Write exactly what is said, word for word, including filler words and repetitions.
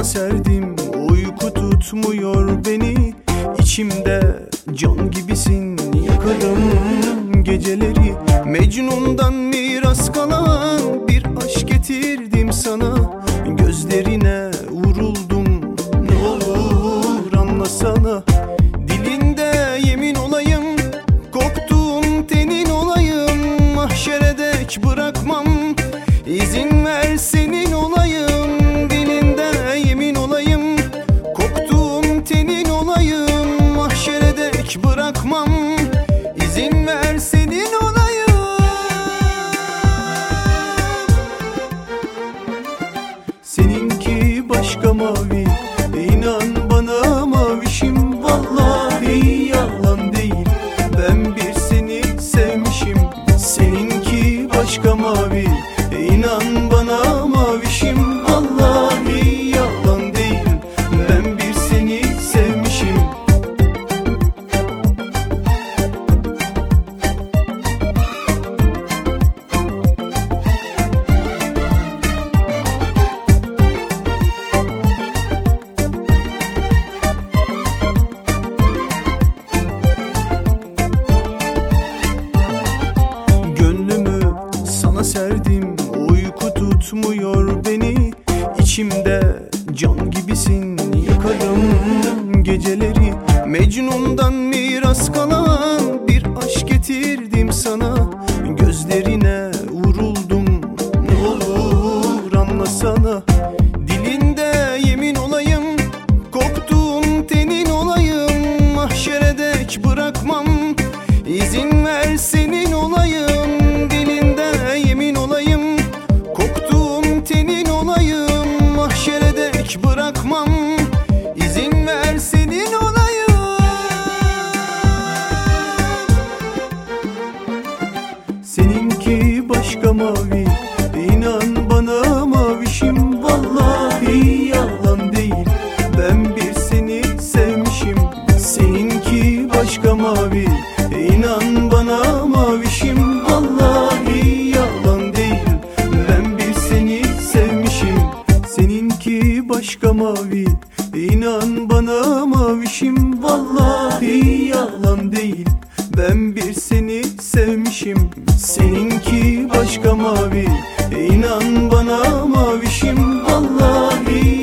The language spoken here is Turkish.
serdim, uyku tutmuyor beni. İçimde can gibisin, yakarım geceleri. Mecnun'dan miras kalan bir aşk getirdim sana. Gözlerine vuruldum, ne olur anlasana. Dilinde yemin olayım, koktuğun tenin olayım. Mahşere dek bırakmam, izin ver senin olayım. Dilinde yemin olayım, koktuğun tenin olayım. Mahşere dek bırakmam, izin ver senin olayım. Seninki başka mavi, inan bana mavişim. Vallahi yalan değil, ben bir seni sevmişim. Seninki başka mavi, inan bana mavişim. Vallahi yalan değil, ben bir seni sevmişim. Sana serdim, uyku tutmuyor beni. İçimde can gibisin, yakarım geceleri. Mecnun'dan miras kalan bir aşk getirdim sana. Gözlerine vuruldum, ne olur anlasana. Dilinde yemin olayım, koktuğun tenin olayım. Mahşere dek bırakmam, izin ver senin olayım. Bırakmam, izin ver senin olayım. Seninki başka mavi, inan bana mavişim. Vallahi yalan değil, ben bir seni sevmişim. Seninki başka mavi, inan bana mavişim. Vallahi yalan değil, ben bir seni sevmişim. Seninki başka mavi, inan bana mavişim. Vallahi yalan değil, ben bir seni sevmişim. Seninki başka mavi, inan bana mavişim. Vallahi